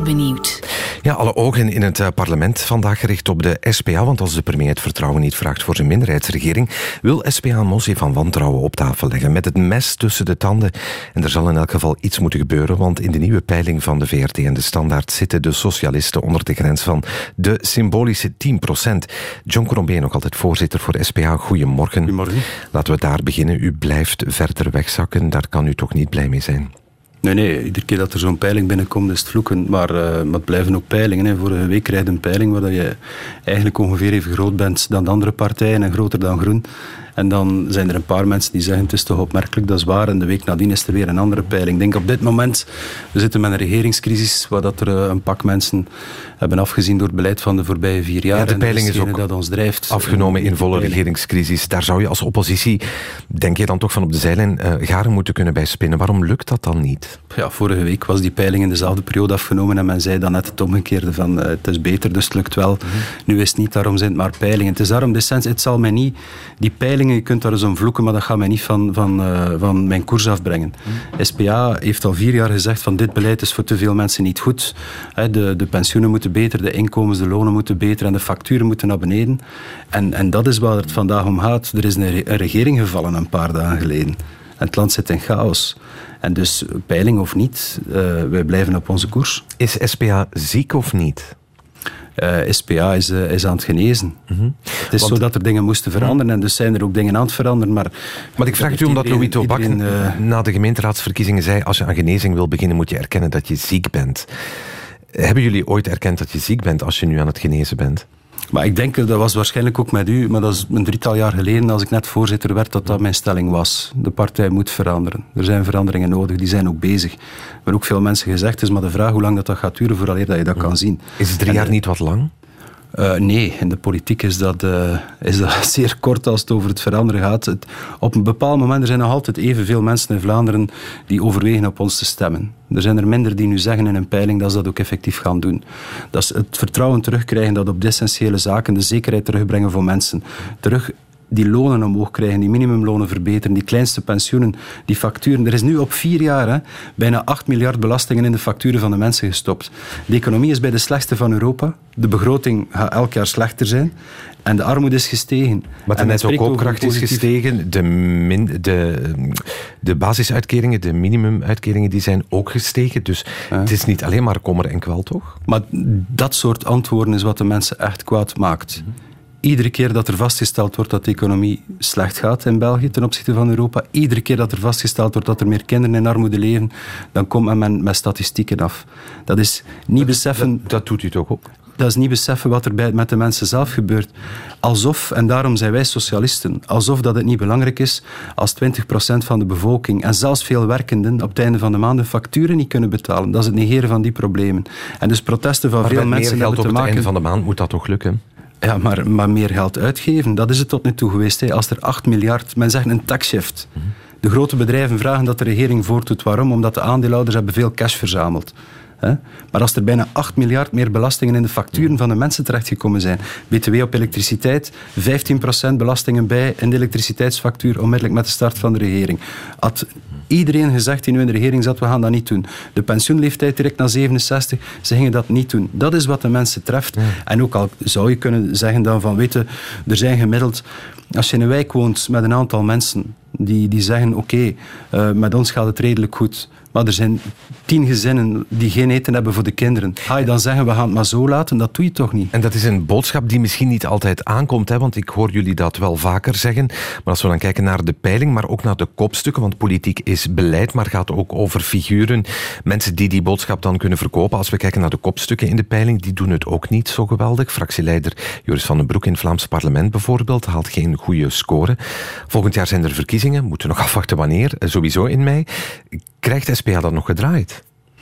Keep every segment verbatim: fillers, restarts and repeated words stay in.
benieuwd. Ja, alle ogen in het parlement vandaag gericht op de S P A, want als de premier het vertrouwen niet vraagt voor zijn minderheidsregering, wil S P A een motie van wantrouwen op tafel leggen met het mes tussen de tanden. En er zal in elk geval iets moeten gebeuren, want in de nieuwe peiling van de V R T en de Standaard zitten de socialisten onder de grens van de symbolische tien procent. John Crombie, nog altijd voorzitter voor S P A. Goedemorgen. Goedemorgen. Laten we daar beginnen. U blijft verder wegzakken, daar kan u toch niet blij mee zijn? Nee, nee, iedere keer dat er zo'n peiling binnenkomt is het vloeken, maar, uh, maar het blijven ook peilingen. Hè. Vorige week krijg je een peiling waar je eigenlijk ongeveer even groot bent dan de andere partijen en groter dan Groen. En dan zijn er een paar mensen die zeggen het is toch opmerkelijk, dat is waar. En de week nadien is er weer een andere peiling. Ik denk op dit moment, we zitten met een regeringscrisis waar dat er uh, een pak mensen hebben afgezien door het beleid van de voorbije vier jaar. Ja, de peiling en is ook dat ons drijft, afgenomen in volle regeringscrisis. Daar zou je als oppositie, denk je dan toch van op de zijlijn, uh, garen moeten kunnen bij spinnen. Waarom lukt dat dan niet? Ja, vorige week was die peiling in dezelfde periode afgenomen en men zei dan net het omgekeerde van uh, het is beter, dus het lukt wel. Mm-hmm. Nu is het niet, daarom zijn het maar peilingen. Het is daarom de sens, het zal mij niet, die peilingen, je kunt daar eens om vloeken, maar dat gaat mij niet van, van, uh, van mijn koers afbrengen. Mm-hmm. S P A heeft al vier jaar gezegd van dit beleid is voor te veel mensen niet goed. He, de, de pensioenen moeten beter, de inkomens, de lonen moeten beter en de facturen moeten naar beneden. En, en dat is waar het vandaag om gaat. Er is een, re- een regering gevallen een paar dagen geleden. En het land zit in chaos. En dus, peiling of niet, uh, wij blijven op onze koers. Is S P A ziek of niet? Uh, S P A is, uh, is aan het genezen. Mm-hmm. Het is Want, zo dat er dingen moesten veranderen en dus zijn er ook dingen aan het veranderen. Maar, maar ik vraag het u omdat Louis Tobak uh, na de gemeenteraadsverkiezingen zei als je aan genezing wil beginnen moet je erkennen dat je ziek bent. Hebben jullie ooit erkend dat je ziek bent als je nu aan het genezen bent? Maar ik denk, dat was waarschijnlijk ook met u, maar dat is een drietal jaar geleden, als ik net voorzitter werd, dat dat mijn stelling was. De partij moet veranderen. Er zijn veranderingen nodig, die zijn ook bezig. Er hebben ook veel mensen gezegd, het is maar de vraag hoe lang dat, dat gaat duren vooraleer dat je dat kan zien. Is drie en, jaar niet wat lang? Uh, nee, in de politiek is dat, uh, is dat zeer kort als het over het veranderen gaat. Het, op een bepaald moment, er zijn nog altijd evenveel mensen in Vlaanderen die overwegen op ons te stemmen. Er zijn er minder die nu zeggen in een peiling dat ze dat ook effectief gaan doen. Dat is het vertrouwen terugkrijgen dat op de essentiële zaken, de zekerheid terugbrengen voor mensen. Terug die lonen omhoog krijgen, die minimumlonen verbeteren, die kleinste pensioenen, die facturen. Er is nu op vier jaar hè, bijna acht miljard belastingen in de facturen van de mensen gestopt. De economie is bij de slechtste van Europa. De begroting gaat elk jaar slechter zijn. En de armoede is gestegen. Maar de netto-koopkracht is gestegen. De, min, de, de basisuitkeringen, de minimumuitkeringen, die zijn ook gestegen. Dus ja. Het is niet alleen maar kommer en kwel, toch? Maar dat soort antwoorden is wat de mensen echt kwaad maakt. Mm-hmm. Iedere keer dat er vastgesteld wordt dat de economie slecht gaat in België ten opzichte van Europa, iedere keer dat er vastgesteld wordt dat er meer kinderen in armoede leven, dan komt men met statistieken af. Dat is niet dat, beseffen... Dat, dat doet u toch ook? Dat is niet beseffen wat er bij, met de mensen zelf gebeurt. Alsof, en daarom zijn wij socialisten, alsof dat het niet belangrijk is als twintig procent van de bevolking en zelfs veel werkenden op het einde van de maand de facturen niet kunnen betalen. Dat is het negeren van die problemen. En dus protesten van maar veel mensen meer geld hebben te maken... op het einde van de maand moet dat toch lukken? Ja, maar, maar meer geld uitgeven, dat is het tot nu toe geweest. Hè. Als er acht miljard, men zegt een taxshift. Mm-hmm. De grote bedrijven vragen dat de regering voortdoet. Waarom? Omdat de aandeelhouders hebben veel cash verzameld. Hè? Maar als er bijna acht miljard meer belastingen in de facturen van de mensen terechtgekomen zijn, B T W op elektriciteit, vijftien procent belastingen bij in de elektriciteitsfactuur onmiddellijk met de start van de regering. Had iedereen gezegd die nu in de regering zat, we gaan dat niet doen. De pensioenleeftijd direct naar zevenenzestig, ze gingen dat niet doen. Dat is wat de mensen treft. Ja. En ook al zou je kunnen zeggen dan van, weet je, er zijn gemiddeld, als je in een wijk woont met een aantal mensen die, die zeggen, oké, okay, uh, met ons gaat het redelijk goed, maar er zijn tien gezinnen die geen eten hebben voor de kinderen. Ga je dan zeggen, we gaan het maar zo laten? Dat doe je toch niet? En dat is een boodschap die misschien niet altijd aankomt, hè, want ik hoor jullie dat wel vaker zeggen. Maar als we dan kijken naar de peiling, maar ook naar de kopstukken, want politiek is beleid, maar gaat ook over figuren. Mensen die die boodschap dan kunnen verkopen. Als we kijken naar de kopstukken in de peiling, die doen het ook niet zo geweldig. Fractieleider Joris van den Broek in het Vlaams parlement bijvoorbeeld haalt geen goede score. Volgend jaar zijn er verkiezingen, moeten we nog afwachten wanneer, sowieso in mei. Krijgt S P A dat nog gedraaid?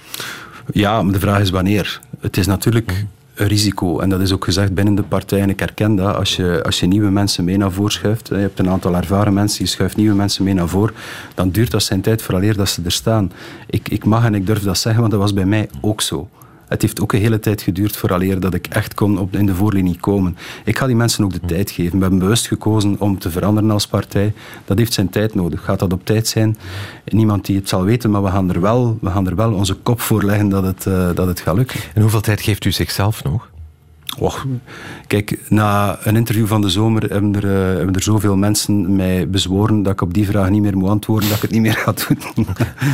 Ja, maar de vraag is wanneer. Het is natuurlijk een risico. En dat is ook gezegd binnen de partij. En ik herken dat. Als je, als je nieuwe mensen mee naar voren schuift, je hebt een aantal ervaren mensen, je schuift nieuwe mensen mee naar voren, dan duurt dat zijn tijd vooraleer dat ze er staan. Ik, ik mag en ik durf dat zeggen, want dat was bij mij ook zo. Het heeft ook een hele tijd geduurd vooraleer dat ik echt kon op, in de voorlinie komen. Ik ga die mensen ook de tijd geven. We hebben bewust gekozen om te veranderen als partij. Dat heeft zijn tijd nodig. Gaat dat op tijd zijn? Niemand die het zal weten, maar we gaan er wel, we gaan er wel onze kop voor leggen dat het, uh, dat het gaat lukken. En hoeveel tijd geeft u zichzelf nog? Och, kijk, na een interview van de zomer hebben er, uh, hebben er zoveel mensen mij bezworen dat ik op die vraag niet meer moet antwoorden, dat ik het niet meer ga doen.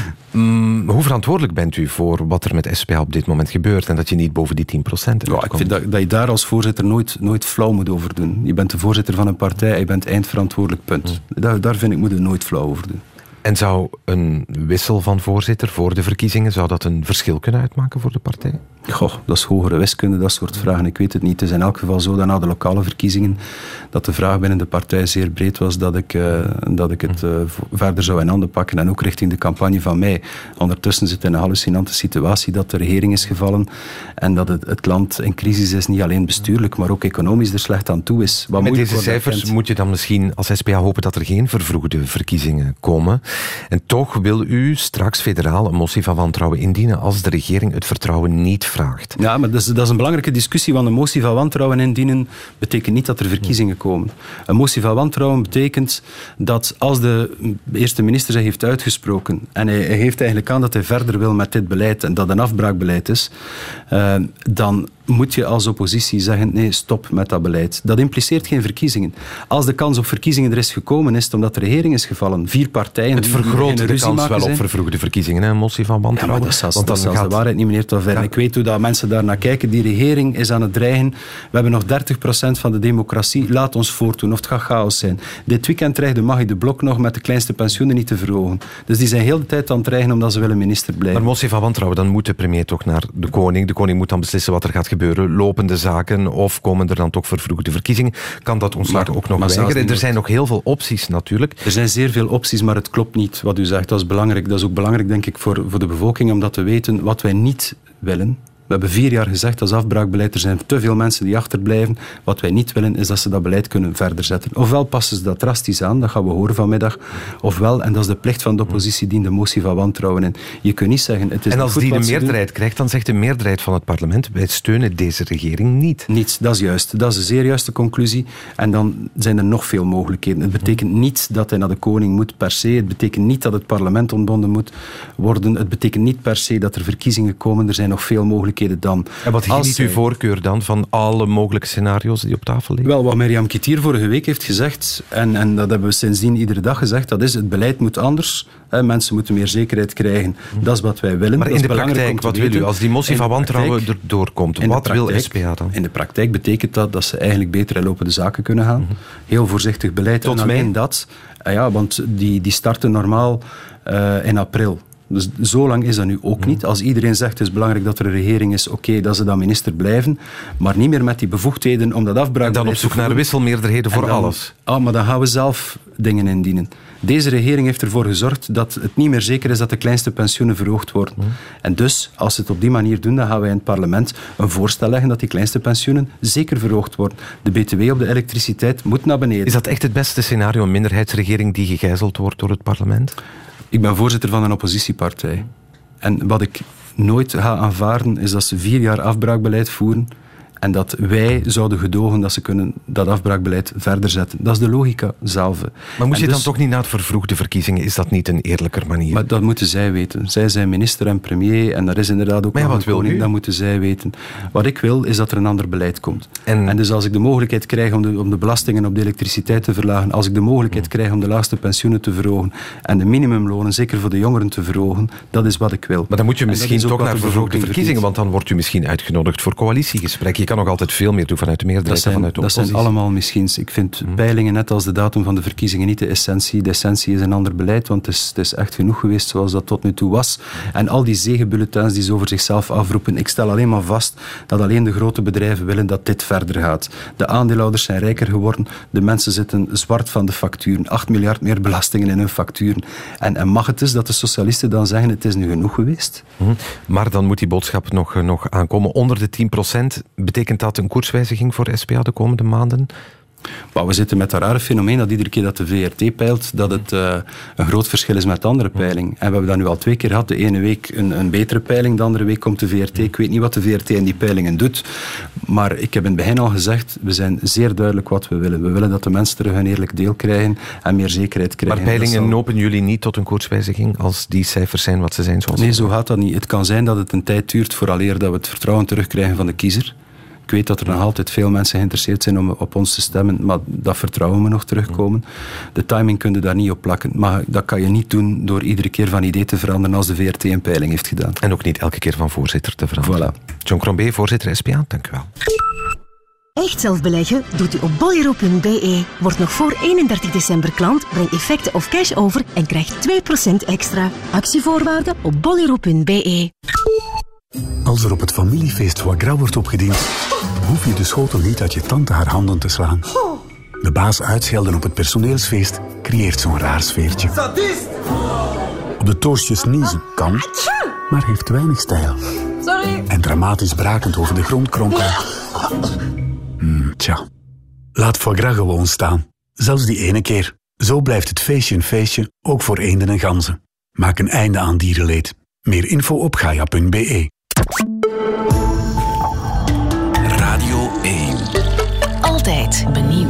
mm, hoe verantwoordelijk bent u voor wat er met S P A op dit moment gebeurt en dat je niet boven die tien procent ja, ik vind dat, dat je daar als voorzitter nooit, nooit flauw moet over doen. Je bent de voorzitter van een partij en je bent eindverantwoordelijk, punt. Mm. Daar, daar vind ik moet je nooit flauw over doen. En zou een wissel van voorzitter voor de verkiezingen, zou dat een verschil kunnen uitmaken voor de partij? Goh, dat is hogere wiskunde, dat soort vragen. Ik weet het niet. Het is in elk geval zo dat na de lokale verkiezingen dat de vraag binnen de partij zeer breed was dat ik, uh, dat ik het uh, verder zou in handen pakken en ook richting de campagne van mij. Ondertussen zit in een hallucinante situatie dat de regering is gevallen en dat het, het land in crisis is, niet alleen bestuurlijk, maar ook economisch er slecht aan toe is. Wat Met deze cijfers herkent. Moet je dan misschien als S P A hopen dat er geen vervroegde verkiezingen komen. En toch wil u straks federaal een motie van wantrouwen indienen als de regering het vertrouwen niet vraagt. Ja, maar dat is, dat is een belangrijke discussie, want een motie van wantrouwen indienen betekent niet dat er verkiezingen komen. Een motie van wantrouwen betekent dat als de eerste minister zich heeft uitgesproken en hij, hij geeft eigenlijk aan dat hij verder wil met dit beleid en dat een afbraakbeleid is, uh, dan moet je als oppositie zeggen, nee, stop met dat beleid. Dat impliceert geen verkiezingen. Als de kans op verkiezingen er is gekomen, is het omdat de regering is gevallen. Vier partijen... Het vergroot de kans wel op vervroegde verkiezingen, hè? Een motie van wantrouwen. Ja, maar dat is zelfs, Want dan dat is gaat... de waarheid niet meer te ver. Ja. Ik weet hoe dat mensen daarnaar kijken. Die regering is aan het dreigen. We hebben nog dertig procent van de democratie. Laat ons voortdoen, of het gaat chaos zijn. Dit weekend dreigde Maggie de Blok nog met de kleinste pensioenen niet te verhogen. Dus die zijn heel de tijd aan het dreigen omdat ze willen minister blijven. Maar motie van wantrouwen, dan moet de premier toch naar de koning. De koning moet dan beslissen wat er gaat gebeuren. Lopende zaken of komen er dan toch vervroegde verkiezingen? Kan dat ontslag maar, ook nog weigeren? Er zijn nog heel veel opties natuurlijk. Er zijn zeer veel opties, maar het klopt niet wat u zegt. Dat is belangrijk. Dat is ook belangrijk, denk ik, voor, voor de bevolking om dat te weten. Wat wij niet willen. We hebben vier jaar gezegd, dat is afbraakbeleid. Er zijn te veel mensen die achterblijven. Wat wij niet willen, is dat ze dat beleid kunnen verder zetten. Ofwel passen ze dat drastisch aan, dat gaan we horen vanmiddag. Ofwel, en dat is de plicht van de oppositie, dient de motie van wantrouwen in. Je kunt niet zeggen... Het is en als die de meerderheid krijgt, dan zegt de meerderheid van het parlement, wij steunen deze regering niet. Niets, dat is juist. Dat is een zeer juiste conclusie. En dan zijn er nog veel mogelijkheden. Het betekent niet dat hij naar de koning moet per se. Het betekent niet dat het parlement ontbonden moet worden. Het betekent niet per se dat er verkiezingen komen. Er zijn nog veel mogelijkheden. Dan. En wat geniet uw voorkeur dan van alle mogelijke scenario's die op tafel liggen? Wel, wat Mirjam Kittier vorige week heeft gezegd, en, en dat hebben we sindsdien iedere dag gezegd, dat is het beleid moet anders. Hè, mensen moeten meer zekerheid krijgen. Dat is wat wij willen. Maar dat in de praktijk, wat wil u? Als die motie van wantrouwen erdoor komt, wat praktijk, wil S P A dan? In de praktijk betekent dat dat ze eigenlijk beter in lopende zaken kunnen gaan. Mm-hmm. Heel voorzichtig beleid. Tot en alleen dat. Ja, want die, die starten normaal uh, in april. Dus zo lang is dat nu ook niet. Als iedereen zegt het is belangrijk dat er een regering is, oké, okay, dat ze dan minister blijven, maar niet meer met die bevoegdheden om dat afbraak... Dan op zoek naar wisselmeerderheden voor dan, alles. Ah, maar dan gaan we zelf dingen indienen. Deze regering heeft ervoor gezorgd dat het niet meer zeker is dat de kleinste pensioenen verhoogd worden. Mm. En dus, als ze het op die manier doen, dan gaan wij in het parlement een voorstel leggen dat die kleinste pensioenen zeker verhoogd worden. De B T W op de elektriciteit moet naar beneden. Is dat echt het beste scenario, een minderheidsregering die gegijzeld wordt door het parlement? Ik ben voorzitter van een oppositiepartij. En wat ik nooit ga aanvaarden, is dat ze vier jaar afbraakbeleid voeren en dat wij zouden gedogen dat ze kunnen dat afbraakbeleid verder zetten. Dat is de logica zelf. Maar moet je dus, dan toch niet na het vervroegde verkiezingen, is dat niet een eerlijker manier? Maar dat moeten zij weten. Zij zijn minister en premier en daar is inderdaad ook maar ja, nog wat een koning, wil u? dat moeten zij weten. Wat ik wil, is dat er een ander beleid komt. En, en dus als ik de mogelijkheid krijg om de, om de belastingen op de elektriciteit te verlagen, als ik de mogelijkheid hmm. krijg om de laagste pensioenen te verhogen en de minimumlonen, zeker voor de jongeren, te verhogen, dat is wat ik wil. Maar dan moet je misschien toch naar vervroegde verkiezingen, want dan wordt u misschien uitgenodigd voor coalitiegesprekken. Je kan nog altijd veel meer doen vanuit de meerderheid en vanuit de oppositie. Dat zijn allemaal misschiens. Ik vind hmm. peilingen net als de datum van de verkiezingen niet de essentie. De essentie is een ander beleid, want het is, het is echt genoeg geweest zoals dat tot nu toe was. En al die zegenbulletins die ze over zichzelf afroepen, ik stel alleen maar vast dat alleen de grote bedrijven willen dat dit verder gaat. De aandeelhouders zijn rijker geworden, de mensen zitten zwart van de facturen. acht miljard meer belastingen in hun facturen. En, en mag het dus dat de socialisten dan zeggen, het is nu genoeg geweest? Hmm. Maar dan moet die boodschap nog, nog aankomen. Onder de tien procent, betekent dat een koerswijziging voor S P A de komende maanden? Maar we zitten met dat rare fenomeen dat iedere keer dat de V R T peilt, dat het uh, een groot verschil is met de andere peiling. En we hebben dat nu al twee keer gehad. De ene week een, een betere peiling, de andere week komt de V R T. Ik weet niet wat de V R T in die peilingen doet. Maar ik heb in het begin al gezegd, we zijn zeer duidelijk wat we willen. We willen dat de mensen terug een eerlijk deel krijgen en meer zekerheid krijgen. Maar peilingen zal... nopen jullie niet tot een koerswijziging als die cijfers zijn wat ze zijn? Zoals nee, zo gaat dat niet. Het kan zijn dat het een tijd duurt vooraleer dat we het vertrouwen terugkrijgen van de kiezer. Ik weet dat er nog altijd veel mensen geïnteresseerd zijn om op ons te stemmen, maar dat vertrouwen we nog terugkomen. De timing kun je daar niet op plakken. Maar dat kan je niet doen door iedere keer van idee te veranderen als de V R T een peiling heeft gedaan. En ook niet elke keer van voorzitter te veranderen. Voilà. John Crombie, voorzitter S P A, dank u wel. Echt zelf beleggen doet u op bolero punt b e. Word nog voor eenendertig december klant, breng effecten of cash over en krijg twee procent extra. Actievoorwaarden op bolero punt b e. Als er op het familiefeest foie gras wordt opgediend, hoef je de schotel niet uit je tante haar handen te slaan. De baas uitschelden op het personeelsfeest creëert zo'n raar sfeertje. Op de toastjes niezen kan, maar heeft weinig stijl. Sorry. En dramatisch brakend over de grond kronkelen. Hmm, tja. Laat foie gras gewoon staan. Zelfs die ene keer. Zo blijft het feestje een feestje, ook voor eenden en ganzen. Maak een einde aan dierenleed. Meer info op gaia punt b e. Radio één. Altijd benieuwd.